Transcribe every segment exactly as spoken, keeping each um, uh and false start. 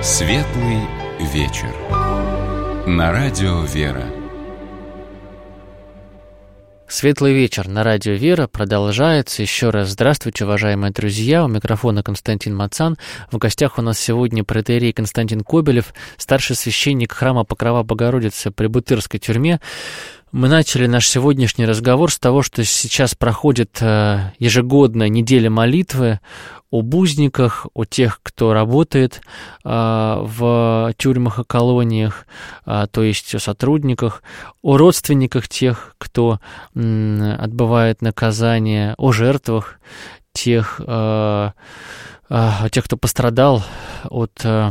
Светлый вечер. На радио «Вера». Светлый вечер на радио «Вера» продолжается. Еще раз здравствуйте, уважаемые друзья. У микрофона Константин Мацан. В гостях у нас сегодня протоиерей Константин Кобелев, старший священник храма Покрова Богородицы при Бутырской тюрьме. Мы начали наш сегодняшний разговор с того, что сейчас проходит ежегодная неделя молитвы о узниках, о тех, кто работает в тюрьмах и колониях, то есть о сотрудниках, о родственниках тех, кто отбывает наказание, о жертвах тех, о тех, кто пострадал от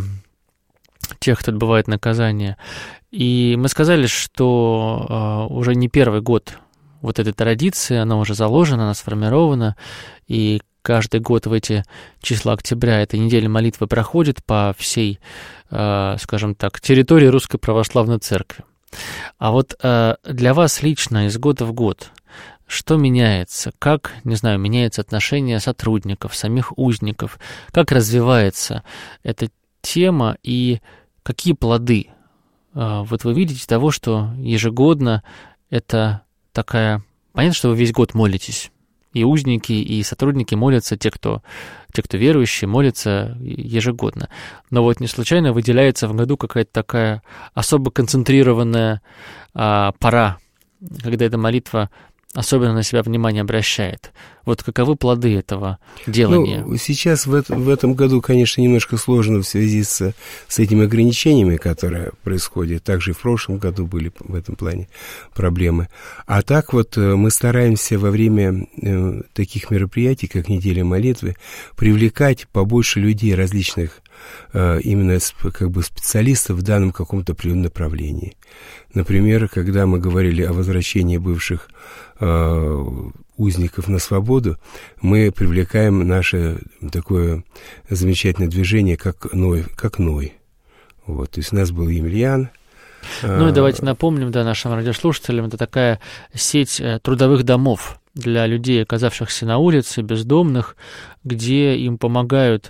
тех, кто отбывает наказание. И мы сказали, что уже не первый год вот этой традиции, она уже заложена, она сформирована, и каждый год в эти числа октября эта неделя молитвы проходит по всей, скажем так, территории Русской Православной Церкви. А вот для вас лично из года в год что меняется? Как, не знаю, меняется отношение сотрудников, самих узников? Как развивается эта тема и какие плоды вот вы видите того, что ежегодно это такая... Понятно, что вы весь год молитесь. И узники, и сотрудники молятся, те, кто, те, кто верующие, молятся ежегодно. Но вот не случайно выделяется в году какая-то такая особо концентрированная а, пора, когда эта молитва особенно на себя внимание обращает. Вот каковы плоды этого делания? Ну, сейчас в, это, в этом году, конечно, немножко сложно в связи с, с этими ограничениями, которые происходят. Также и в прошлом году были в этом плане проблемы. А так вот мы стараемся во время э, таких мероприятий, как неделя молитвы, привлекать побольше людей различных э, именно как бы специалистов в данном каком-то определенном направлении. Например, когда мы говорили о возвращении бывших э, узников на свободу, мы привлекаем наше такое замечательное движение, как Ной. Как Ной. Вот, то есть у нас был Емельян. Ну и давайте напомним, да, нашим радиослушателям, это такая сеть трудовых домов для людей, оказавшихся на улице, бездомных, где им помогают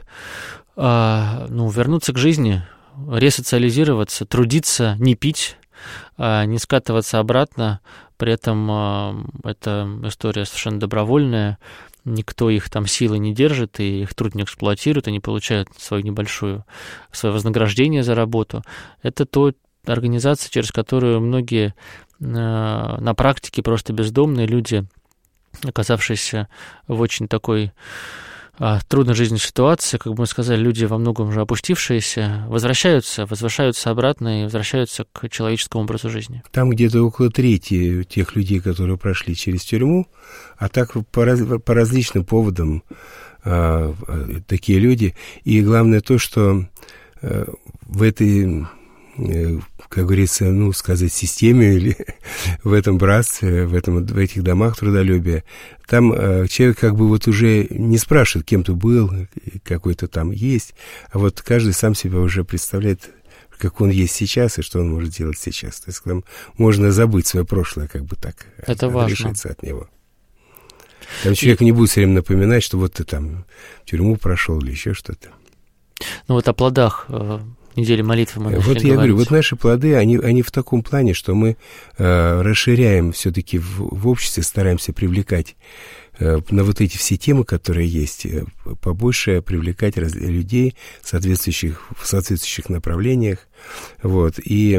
э, ну, вернуться к жизни, ресоциализироваться, трудиться, не пить, не скатываться обратно. При этом эта история совершенно добровольная, никто их там силой не держит, и их труд не эксплуатирует, они получают свою небольшую, свое вознаграждение за работу. Это то организация, через которую многие на практике просто бездомные люди, оказавшиеся в очень такой трудной жизненной ситуации, как бы мы сказали, люди во многом уже опустившиеся, возвращаются, возвращаются обратно и возвращаются к человеческому образу жизни. Там где-то около трети тех людей, которые прошли через тюрьму, а так по, раз, по различным поводам а, такие люди. И главное то, что а, в этой, как говорится, ну, сказать, системе или в этом братстве, в, этом, в этих домах трудолюбия, там э, человек как бы вот уже не спрашивает, кем ты был, какой-то там есть, а вот каждый сам себя уже представляет, как он есть сейчас и что он может делать сейчас. То есть там можно забыть свое прошлое, как бы так. Это важно. Решиться от него. Там и... человек не будет все время напоминать, что вот ты там в тюрьму прошел или еще что-то. Ну вот о плодах э, недели молитвы мы начали Вот я говорить. говорю, вот наши плоды, они, они в таком плане, что мы э, расширяем все-таки в, в обществе, стараемся привлекать э, на вот эти все темы, которые есть, э, побольше привлекать раз, людей соответствующих, в соответствующих направлениях. Вот. И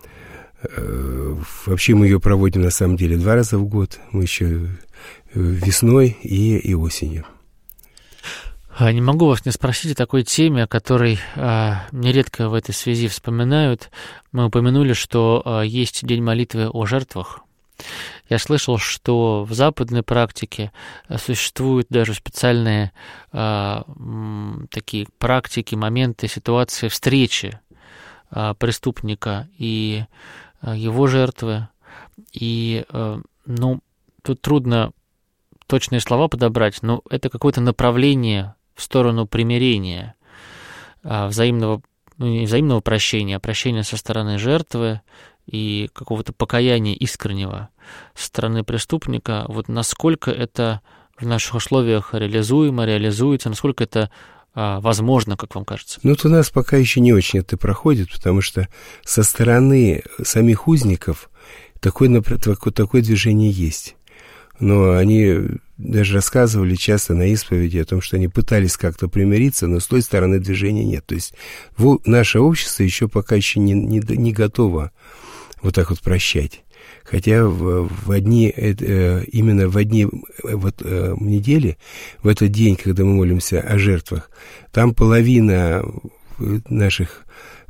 э, вообще мы ее проводим на самом деле два раза в год. Мы еще весной и, и осенью. Не могу вас не спросить о такой теме, о которой а, нередко в этой связи вспоминают. Мы упомянули, что а, есть День молитвы о жертвах. Я слышал, что в западной практике существуют даже специальные а, м, такие практики, моменты, ситуации встречи а, преступника и а, его жертвы. И, а, ну, тут трудно точные слова подобрать, но это какое-то направление в сторону примирения, взаимного, ну, не взаимного прощения, а прощения со стороны жертвы и какого-то покаяния искреннего со стороны преступника. Вот насколько это в наших условиях реализуемо, реализуется, насколько это возможно, как вам кажется? Ну, вот у нас пока еще не очень это проходит, потому что со стороны самих узников такое, такое, такое движение есть. Но они даже рассказывали часто на исповеди о том, что они пытались как-то примириться, но с той стороны движения нет. То есть наше общество еще пока еще не, не, не готово вот так вот прощать. Хотя в, в одни, именно в одни вот, недели, в этот день, когда мы молимся о жертвах, там половина наших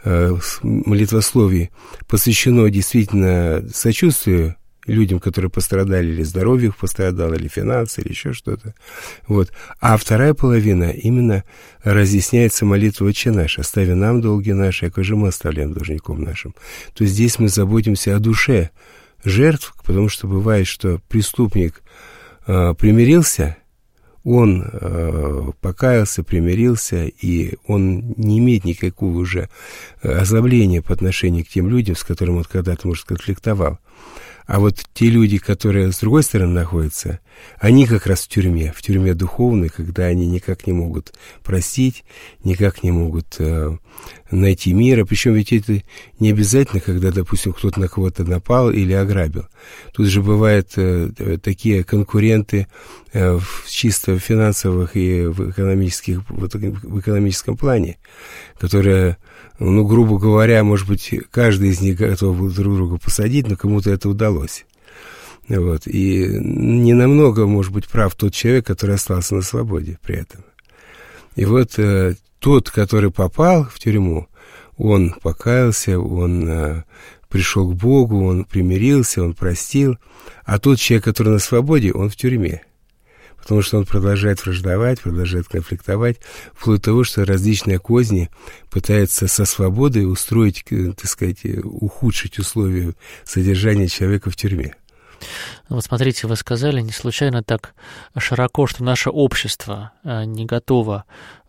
молитвословий посвящено действительно сочувствию людям, которые пострадали, или здоровье их пострадало, или финансы, или еще что-то. Вот. А вторая половина именно разъясняется молитва «Отче наш», «Остави нам долги наши, как же мы оставляем должником нашим». То есть здесь мы заботимся о душе жертв, потому что бывает, что преступник э, примирился, он э, покаялся, примирился, и он не имеет никакого уже озлобления по отношению к тем людям, с которыми он когда-то, может, конфликтовал. А вот те люди, которые с другой стороны находятся, они как раз в тюрьме, в тюрьме духовной, когда они никак не могут простить, никак не могут э, найти мира. Причем ведь это не обязательно, когда, допустим, кто-то на кого-то напал или ограбил. Тут же бывают э, такие конкуренты э, в чисто финансовых и в, экономических, в экономическом плане, которые... Ну, грубо говоря, может быть, каждый из них готов был друг друга посадить, но кому-то это удалось. Вот. И не намного, может быть, прав тот человек, который остался на свободе при этом. И вот э, тот, который попал в тюрьму, он покаялся, он э, пришел к Богу, он примирился, он простил. А тот человек, который на свободе, он в тюрьме. Потому что он продолжает враждовать, продолжает конфликтовать, вплоть до того, что различные козни пытаются со свободой устроить, так сказать, ухудшить условия содержания человека в тюрьме. Вот смотрите, вы сказали не случайно так широко, что наше общество не готово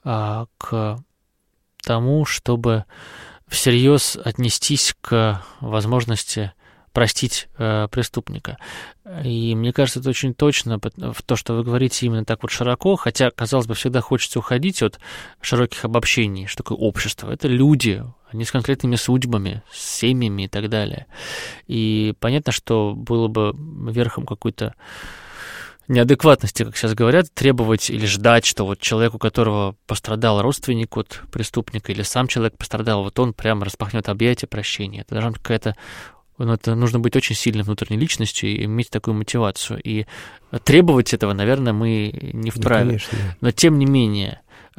к тому, чтобы всерьез отнестись к возможности простить э, преступника. И мне кажется, это очень точно в то, что вы говорите именно так вот широко, хотя, казалось бы, всегда хочется уходить от широких обобщений, что такое общество. Это люди, они с конкретными судьбами, с семьями и так далее. И понятно, что было бы верхом какой-то неадекватности, как сейчас говорят, требовать или ждать, что вот человек, у которого пострадал родственник от преступника, или сам человек пострадал, вот он прямо распахнет объятия прощения. Это должна быть какая-то Ну, это нужно быть очень сильной внутренней личностью и иметь такую мотивацию. И требовать этого, наверное, мы не вправе. Да, конечно. Но, тем не менее,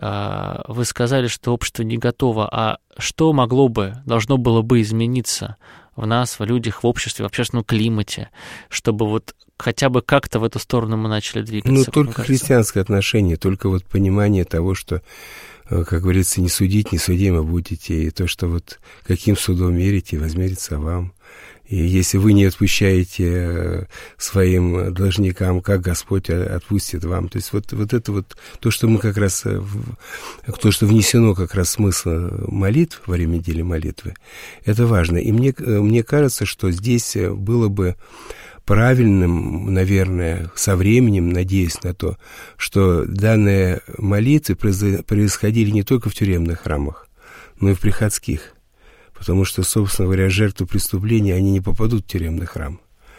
вы сказали, что общество не готово. А что могло бы, должно было бы измениться в нас, в людях, в обществе, в общественном климате, чтобы вот хотя бы как-то в эту сторону мы начали двигаться? Ну, только христианское отношение, только вот понимание того, что, как говорится, не судить, не судимы будете, и то, что вот каким судом мерите, возмерится вам. И если вы не отпущаете своим должникам, как Господь отпустит вам. То есть вот, вот это вот то, что мы как раз, то, что внесено как раз смысл молитв во время недели молитвы, это важно. И мне, мне кажется, что здесь было бы правильным, наверное, со временем, надеясь на то, что данные молитвы происходили не только в тюремных храмах, но и в приходских. Потому что, собственно говоря, жертвы преступления, они не попадут в тюремный храм.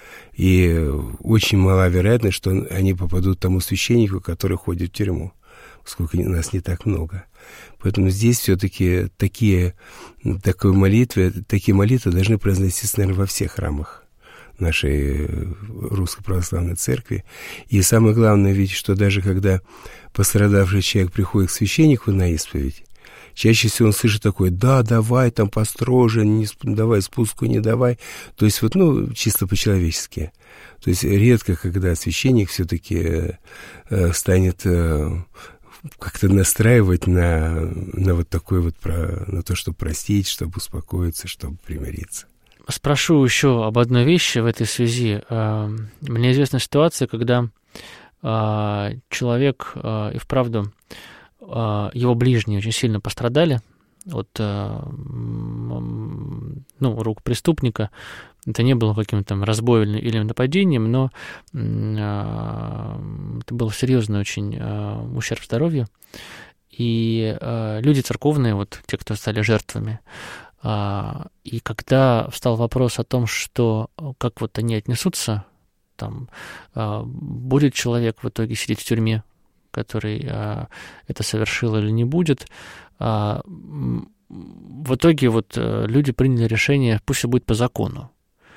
И очень мала вероятность, что они попадут тому священнику, который ходит в тюрьму, поскольку нас не так много. Поэтому здесь все-таки такие, такой молитвы, такие молитвы должны произноситься, наверное, во всех храмах нашей Русской Православной Церкви. И самое главное, ведь, что даже когда пострадавший человек приходит к священнику на исповедь, чаще всего он слышит такое: да, давай там построже, не, давай спуску не давай. То есть вот, ну, чисто по-человечески. То есть редко, когда священник все-таки э, станет э, как-то настраивать на, на вот такое вот, про, на то, чтобы простить, чтобы успокоиться, чтобы примириться. Спрошу еще об одной вещи в этой связи. Мне известна ситуация, когда человек и вправду, его ближние очень сильно пострадали от ну, рук преступника. Это не было каким-то там разбоем или нападением, но это был серьезный очень ущерб здоровью. и э, люди церковные, вот те, кто стали жертвами, э, и когда встал вопрос о том, что как вот они отнесутся, там, э, будет человек в итоге сидеть в тюрьме, который э, это совершил или не будет, э, в итоге вот э, люди приняли решение, пусть все будет по закону.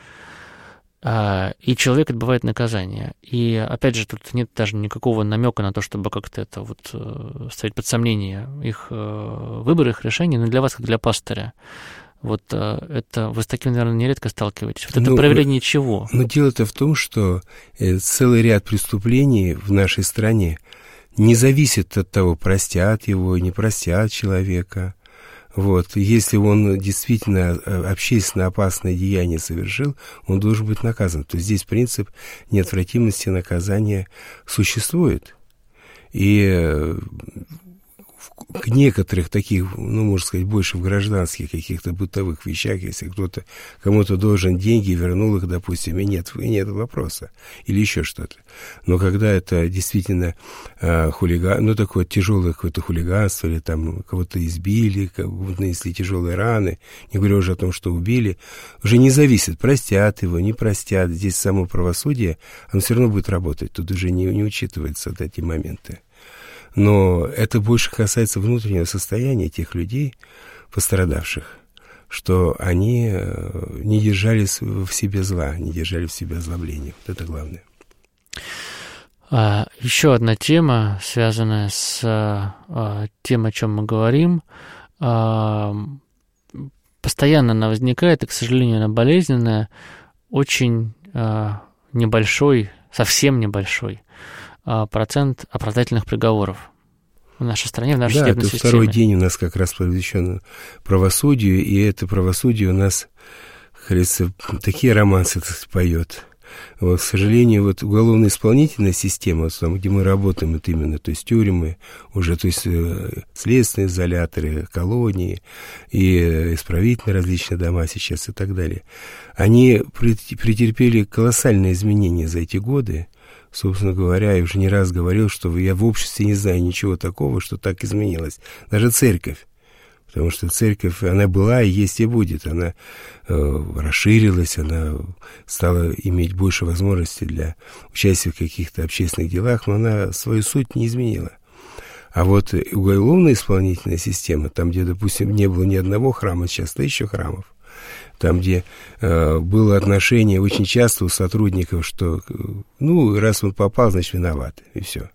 И человек отбывает наказание. И, опять же, тут нет даже никакого намека на то, чтобы как-то это вот ставить под сомнение их выбор, их решение, но для вас, как для пастыря, вот это вы с таким, наверное, нередко сталкиваетесь. Вот это ну, проявление чего? Но дело-то в том, что целый ряд преступлений в нашей стране не зависит от того, простят его, не простят человека. Вот. Если он действительно общественно опасное деяние совершил, он должен быть наказан. То есть здесь принцип неотвратимости наказания существует. И к некоторых таких, ну, можно сказать, больше в гражданских каких-то бытовых вещах, если кто-то кому-то должен деньги, вернул их, допустим, и нет, и нет вопроса, или еще что-то. Но когда это действительно э, хулиган, ну, такое тяжелое какое-то хулиганство, или там кого-то избили, кого-то нанесли тяжелые раны, не говоря уже о том, что убили, уже не зависит, простят его, не простят. Здесь само правосудие, оно все равно будет работать, тут уже не, не учитываются вот эти моменты. Но это больше касается внутреннего состояния тех людей, пострадавших, что они не держали в себе зла, не держали в себе озлобления. Вот это главное. А, еще одна тема, связанная с а, тем, о чем мы говорим. А, постоянно она возникает, и, к сожалению, она болезненная. Очень а, небольшой, совсем небольшой процент оправдательных приговоров в нашей стране, в нашей да, судебной системе. Да, второй день у нас как раз посвящен правосудию, и это правосудие у нас, как говорится, такие романсы поет. Вот, к сожалению, вот уголовно-исполнительная система, вот там, где мы работаем, это именно, то есть тюрьмы, уже, то есть следственные изоляторы, колонии и исправительные различные дома сейчас и так далее, они претерпели колоссальные изменения за эти годы. Собственно говоря, я уже не раз говорил, что я в обществе не знаю ничего такого, что так изменилось. Даже церковь. Потому что церковь, она была и есть и будет. Она э, расширилась, она стала иметь больше возможностей для участия в каких-то общественных делах, но она свою суть не изменила. А вот уголовно-исполнительная система, там, где, допустим, не было ни одного храма, сейчас тысяча храмов, там, где э, было отношение очень часто у сотрудников, что, ну, раз он попал, значит, виноват, и все.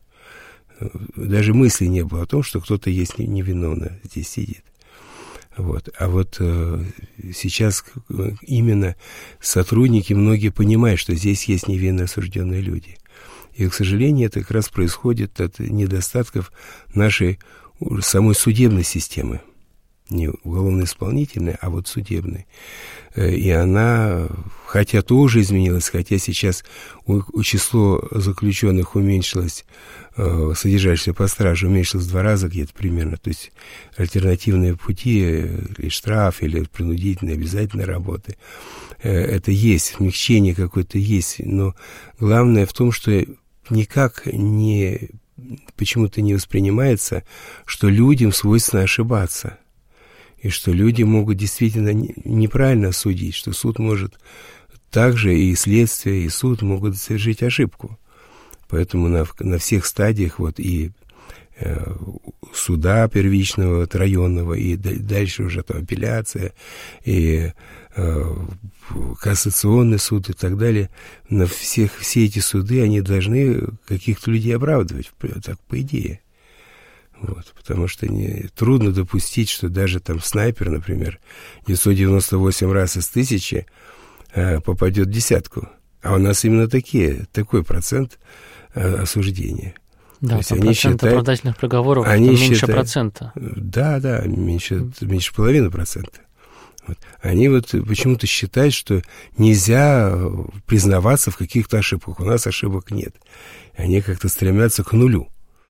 Даже мысли не было о том, что кто-то есть невиновно здесь сидит. Вот. А вот э, сейчас именно сотрудники, многие понимают, что здесь есть невинно осужденные люди. И, к сожалению, это как раз происходит от недостатков нашей самой судебной системы. Не уголовно-исполнительной, а вот судебной. И она, хотя тоже изменилась, хотя сейчас у, у число заключенных уменьшилось, э, содержащихся по страже, уменьшилось в два раза где-то примерно. То есть альтернативные пути, или штраф, или принудительные обязательные работы, э, это есть, смягчение какое-то есть. Но главное в том, что никак не, почему-то не воспринимается, что людям свойственно ошибаться. И что люди могут действительно неправильно судить, что суд может также и следствие, и суд могут совершить ошибку. Поэтому на, на всех стадиях вот и э, суда первичного, вот, районного, и д- дальше уже там апелляция, и э, кассационный суд и так далее, на всех, все эти суды, они должны каких-то людей оправдывать, так по идее. Вот, потому что не, трудно допустить, что даже там снайпер, например, девятьсот девяносто восемь раз из тысячи э, попадет в десятку. А у нас именно такие, такой процент э, осуждения. Да, там процент считают, оправдательных приговоров они меньше считают, процента. Да, да, меньше, mm. меньше половины процента. Вот. Они вот почему-то считают, что нельзя признаваться в каких-то ошибках. У нас ошибок нет. Они как-то стремятся к нулю.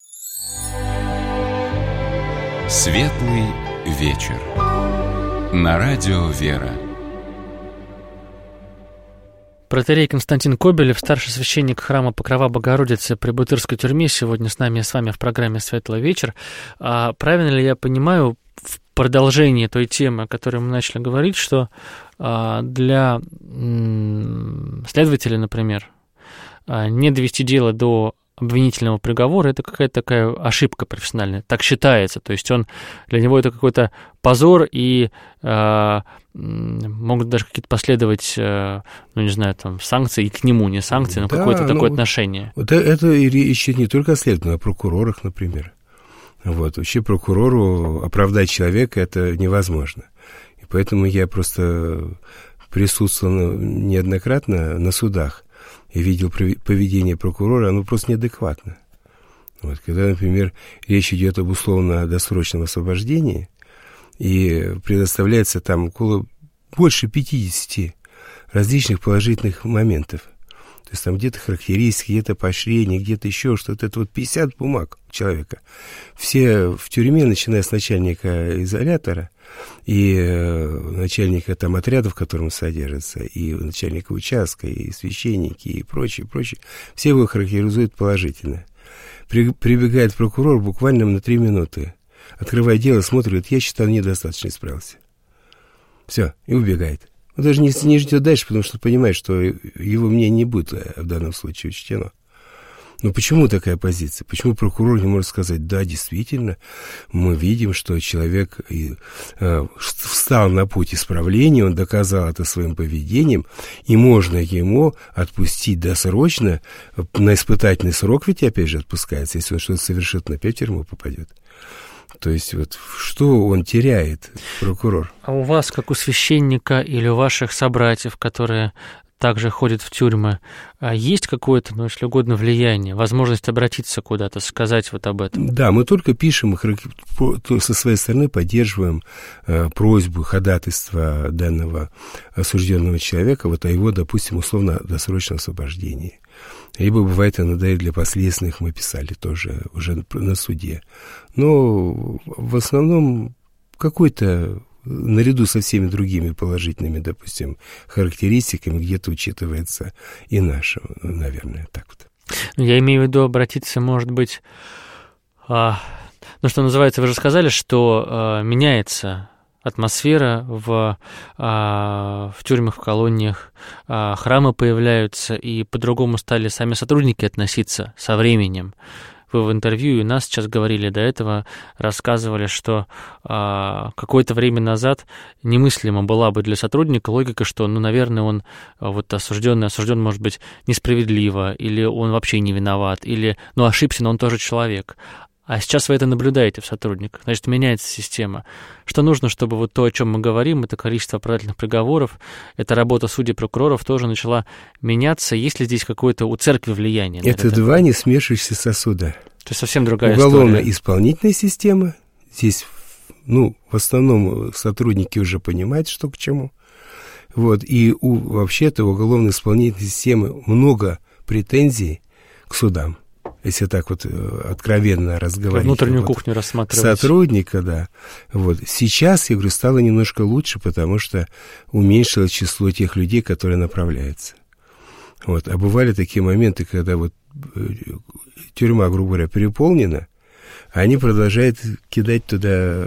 Светлый вечер. На радио «Вера». Протоиерей Константин Кобелев, старший священник храма Покрова Богородицы при Бутырской тюрьме, сегодня с нами, с вами в программе «Светлый вечер». А правильно ли я понимаю, в продолжении той темы, о которой мы начали говорить, что а, для м- следователя, например, а, не довести дело до обвинительного приговора — это какая-то такая ошибка профессиональная, так считается. То есть он, для него это какой-то позор, и э, могут даже какие-то последовать, э, ну, не знаю, там, санкции, и к нему не санкции, но да, какое-то ну, такое отношение. Вот это речь не только о следователях, а о прокурорах, например. Вот. Вообще прокурору оправдать человека — это невозможно. И поэтому я просто присутствовал неоднократно на судах и видел поведение прокурора, оно просто неадекватно. Вот, когда, например, речь идет об условно-досрочном освобождении, и предоставляется там около больше пятидесяти различных положительных моментов. То есть там где-то характеристики, где-то поощрение, где-то еще что-то. Это вот пятьдесят бумаг человека. Все в тюрьме, начиная с начальника изолятора и э, начальника там отряда, в котором содержится, и начальника участка, и священники, и прочее, прочее, все его характеризуют положительно. При, прибегает прокурор буквально на три минуты, открывает дело, смотрит, говорит, я считаю, недостаточно исправился. Все, и убегает. Он даже не, не ждет дальше, потому что понимает, что его мнение не будет в данном случае учтено. Но почему такая позиция? Почему прокурор не может сказать, да, действительно, мы видим, что человек и, э, встал на путь исправления, он доказал это своим поведением, и можно ему отпустить досрочно, на испытательный срок ведь опять же отпускается, если он что-то совершит, на опять в тюрьму попадет. То есть вот что он теряет, прокурор? А у вас, как у священника или у ваших собратьев, которые также ходят в тюрьмы, есть какое-то, ну, если угодно, влияние, возможность обратиться куда-то, сказать вот об этом? Да, мы только пишем, со своей стороны поддерживаем э, просьбу, ходатайство данного осужденного человека вот о его, допустим, условно-досрочном освобождении. Либо, бывает, иногда и для последственных мы писали тоже уже на суде. Но в основном какой-то, наряду со всеми другими положительными, допустим, характеристиками, где-то учитывается и наше, наверное, так вот. Я имею в виду обратиться, может быть, а, ну, что называется, вы же сказали, что а, меняется атмосфера в, а, в тюрьмах, в колониях, а, храмы появляются, и по-другому стали сами сотрудники относиться со временем. Вы в интервью и нас сейчас говорили до этого, рассказывали, что а, какое-то время назад немыслимо была бы для сотрудника логика, что, ну, наверное, он вот осужденный, осужден, может быть, несправедливо, или он вообще не виноват, или, ну, ошибся, но он тоже человек. А сейчас вы это наблюдаете в сотрудниках, значит, меняется система. Что нужно, чтобы вот то, о чем мы говорим, это количество оправдательных приговоров, эта работа судей, прокуроров тоже начала меняться? Есть ли здесь какое-то у церкви влияние? Это, это два не смешивающихся сосуда. То есть совсем другая уголовно-исполнительная история. Уголовно-исполнительная система. Здесь, ну, в основном сотрудники уже понимают, что к чему. Вот. И у, вообще-то у уголовно-исполнительной системы много претензий к судам. Если так вот откровенно разговаривать. Внутреннюю вот, кухню рассматривать. Сотрудника, да. Вот. Сейчас, я говорю, стало немножко лучше, потому что уменьшилось число тех людей, которые направляются. Вот. А бывали такие моменты, когда вот тюрьма, грубо говоря, переполнена, а они продолжают кидать туда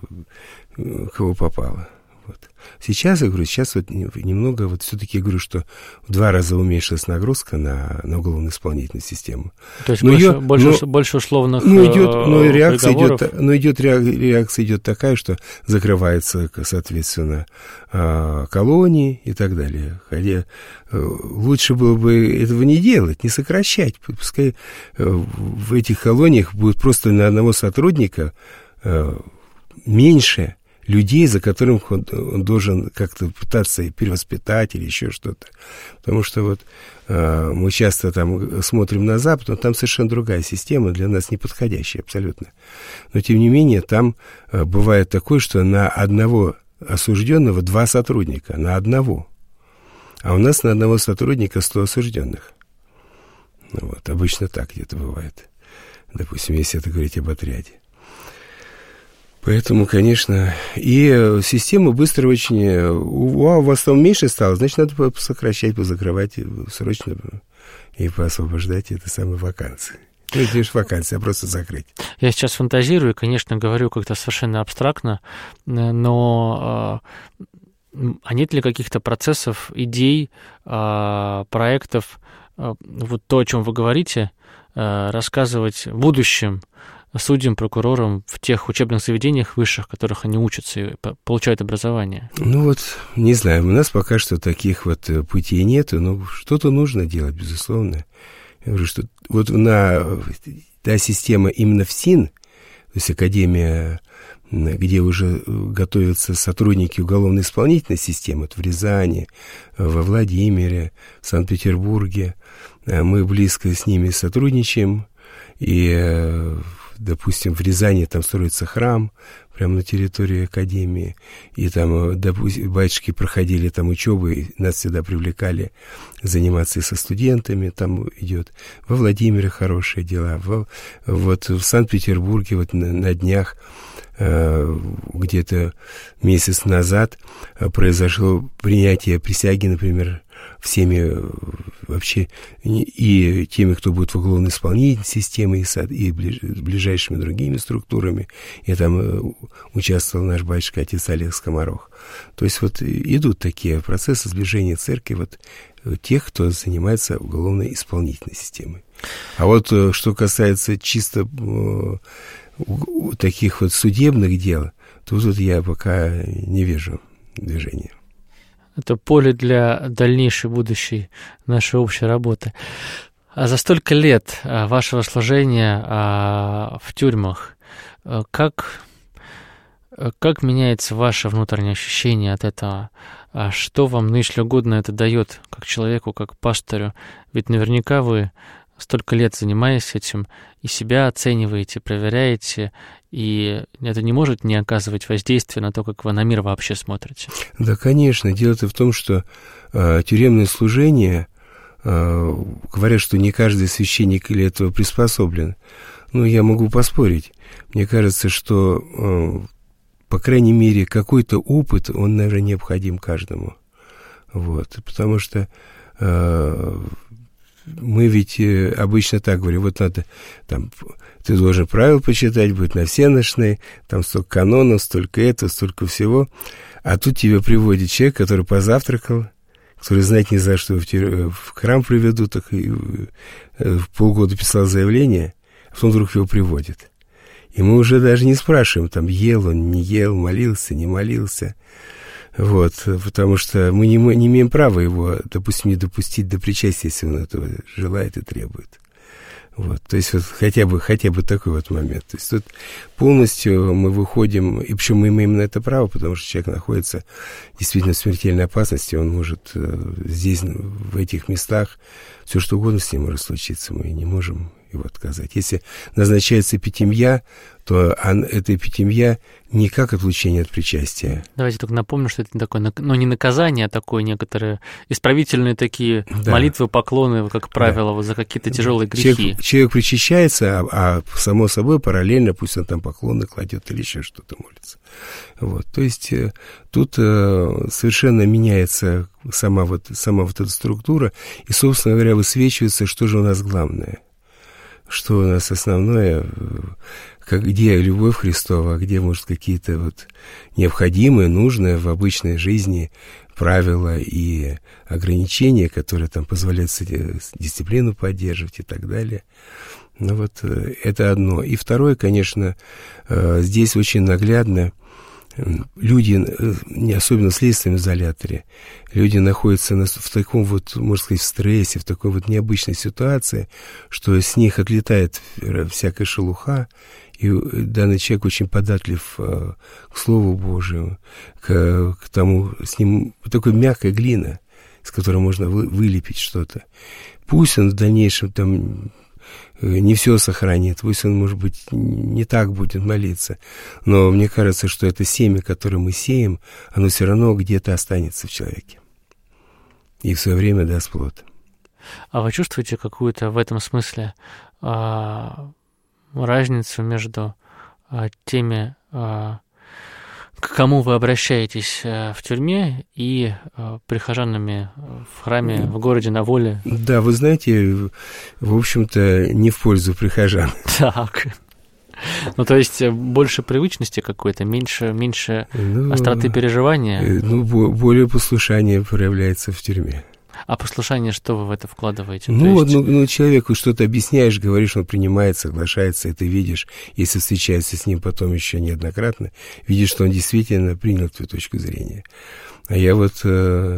кого попало. Вот. Сейчас, я говорю, сейчас вот немного, вот все-таки я говорю, что в два раза уменьшилась нагрузка на, на уголовно-исполнительную систему. То есть но больше, ее, больше, но, больше условных ну, идет, но реакция приговоров. идет, но идет, реакция идет такая, что закрывается, соответственно, колонии и так далее. Хотя лучше было бы этого не делать, не сокращать. Пускай в этих колониях будет просто на одного сотрудника меньше людей, за которых он, он должен как-то пытаться перевоспитать или еще что-то. Потому что вот э, мы часто там смотрим на Запад, но там совершенно другая система, для нас неподходящая абсолютно. Но, тем не менее, там э, бывает такое, что на одного осужденного два сотрудника, на одного. А у нас на одного сотрудника сто осужденных. Ну, вот, обычно так где-то бывает. Допустим, если это говорить об отряде. Поэтому, конечно, и система быстро очень... У, а у вас там меньше стало, значит, надо сокращать, позакрывать срочно и поосвобождать это самые вакансии. Ну, это не вакансия, а просто закрыть. Я сейчас фантазирую, и, конечно, говорю как-то совершенно абстрактно, но а нет ли каких-то процессов, идей, проектов, вот то, о чем вы говорите, рассказывать в будущем судьям, прокурорам в тех учебных заведениях высших, в которых они учатся и получают образование? Ну вот, не знаю, у нас пока что таких вот путей нет, но что-то нужно делать, безусловно. Я говорю, что вот на та система именно в СИН, то есть Академия, где уже готовятся сотрудники уголовно-исполнительной системы, вот в Рязани, во Владимире, в Санкт-Петербурге, мы близко с ними сотрудничаем, и, допустим, в Рязани там строится храм прямо на территории Академии, и там, допустим, батюшки проходили там учебу, и нас всегда привлекали заниматься и со студентами, там идет. Во Владимире хорошие дела, во, вот в Санкт-Петербурге вот на, на днях где-то месяц назад произошло принятие присяги, например, всеми вообще и теми, кто будет в уголовно-исполнительной системе, и, со, и ближ, ближайшими другими структурами. И там участвовал наш батюшка, отец Олег Скоморох. То есть вот идут такие процессы сближения церкви вот тех, кто занимается уголовно-исполнительной системой. А вот что касается чисто таких вот судебных дел, тут вот я пока не вижу движения. Это поле для дальнейшей будущей нашей общей работы. А за столько лет вашего служения в тюрьмах, как, как меняется ваше внутреннее ощущение от этого? Что вам нынче угодно это дает, как человеку, как пастору? Ведь наверняка вы, столько лет занимаясь этим, и себя оцениваете, проверяете, и это не может не оказывать воздействия на то, как вы на мир вообще смотрите. Да, конечно. Дело-то в том, что э, тюремное служение, э, говорят, что не каждый священник для этого приспособлен. Ну, я могу поспорить. Мне кажется, что, э, по крайней мере, какой-то опыт, он, наверное, необходим каждому. Вот. Потому что... Э, Мы ведь обычно так говорим, вот надо, там, ты должен правила почитать, быть на всенощной, там столько канонов, столько этого, столько всего. А тут тебя приводит человек, который позавтракал, который знает не за что в, тюр... в храм приведут, так и в полгода писал заявление, а потом вдруг его приводит. И мы уже даже не спрашиваем, там, ел он, не ел, молился, не молился. Вот, потому что мы не, мы не имеем права его, допустим, не допустить до причастия, если он этого желает и требует. Вот, то есть вот хотя бы, хотя бы такой вот момент. То есть тут полностью мы выходим, и причем мы имеем на это право, потому что человек находится действительно в смертельной опасности, он может здесь, в этих местах, все что угодно с ним может случиться, мы не можем его отказать. Если назначается эпитемья, то эта эпитемья не как отлучение от причастия. Давайте только напомню, что это такое, ну, не наказание, а такое некоторые исправительные такие да. молитвы, поклоны, как правило, да. вот за какие-то тяжелые грехи. Человек, человек причащается, а, а само собой параллельно пусть он там поклоны кладет или еще что-то молится. Вот. То есть тут э, совершенно меняется сама вот, сама вот эта структура, и, собственно говоря, высвечивается, что же у нас главное. Что у нас основное, как, где любовь Христова, где, может, какие-то вот необходимые, нужные в обычной жизни правила и ограничения, которые там позволяют дисциплину поддерживать и так далее. Ну вот это одно. И второе, конечно, здесь очень наглядно люди, особенно в следственном изоляторе, люди находятся в таком вот, можно сказать, в стрессе, в такой вот необычной ситуации, что с них отлетает всякая шелуха, и данный человек очень податлив к Слову Божию, к, к тому, с ним такой мягкая глина, с которой можно вы, вылепить что-то. Пусть он в дальнейшем там не все сохранит, пусть он, может быть, не так будет молиться, но мне кажется, что это семя, которое мы сеем, оно все равно где-то останется в человеке и в свое время даст плод. А вы чувствуете какую-то в этом смысле а, разницу между а, теми к кому вы обращаетесь в тюрьме и прихожанами в храме, в городе на воле? Да, вы знаете, в общем-то, не в пользу прихожан. Так. Ну, то есть больше привычности какой-то, меньше, меньше ну, остроты переживания? Ну, более послушание проявляется в тюрьме. А послушание, что вы в это вкладываете? Ну, есть... ну, ну, человеку что-то объясняешь, говоришь, он принимает, соглашается, и ты видишь, если встречаешься с ним потом еще неоднократно, видишь, что он действительно принял твою точку зрения. А я вот э,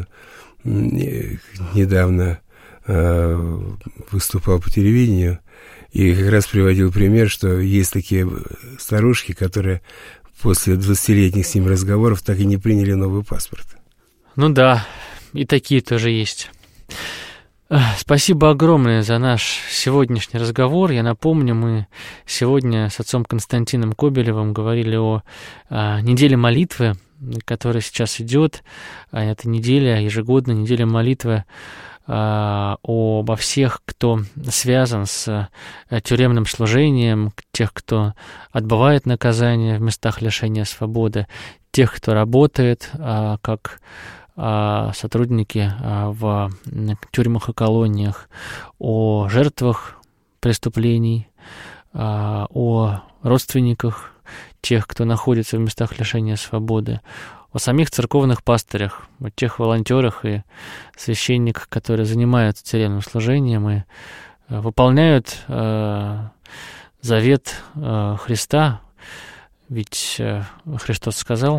недавно э, выступал по телевидению и как раз приводил пример, что есть такие старушки, которые после двадцатилетних с ним разговоров так и не приняли новый паспорт. Ну да, и такие тоже есть. Спасибо огромное за наш сегодняшний разговор. Я напомню, мы сегодня с отцом Константином Кобелевым говорили о, о неделе молитвы, которая сейчас идет. Это неделя, ежегодная неделя молитвы обо всех, кто связан с тюремным служением, тех, кто отбывает наказание в местах лишения свободы, тех, кто работает как сотрудники в тюрьмах и колониях, о жертвах преступлений, о родственниках тех, кто находится в местах лишения свободы, о самих церковных пастырях, о тех волонтерах и священниках, которые занимаются тюремным служением и выполняют завет Христа. Ведь Христос сказал,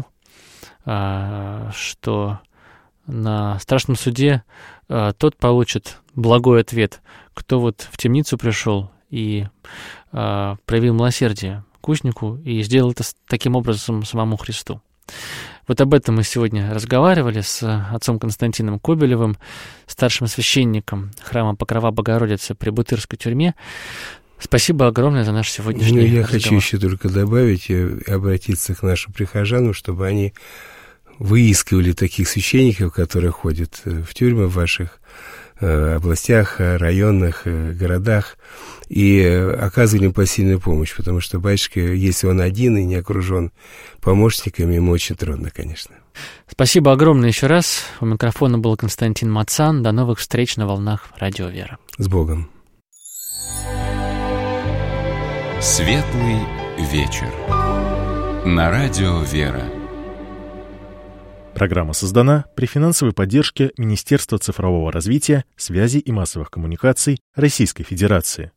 что на страшном суде э, тот получит благой ответ, кто вот в темницу пришел и э, проявил милосердие к узнику и сделал это таким образом самому Христу. Вот об этом мы сегодня разговаривали с отцом Константином Кобелевым, старшим священником храма Покрова Богородицы при Бутырской тюрьме. Спасибо огромное за наш сегодняшний ну, я разговор. хочу еще только добавить и обратиться к нашим прихожанам, чтобы они выискивали таких священников, которые ходят в тюрьмы в ваших э, областях, районах, э, городах, и э, оказывали им посильную помощь, потому что батюшка, если он один и не окружен помощниками, ему очень трудно, конечно. Спасибо огромное еще раз. У микрофона был Константин Мацан. До новых встреч на волнах Радио Вера. С Богом. Светлый вечер. На Радио Вера. Программа создана при финансовой поддержке Министерства цифрового развития, связи и массовых коммуникаций Российской Федерации.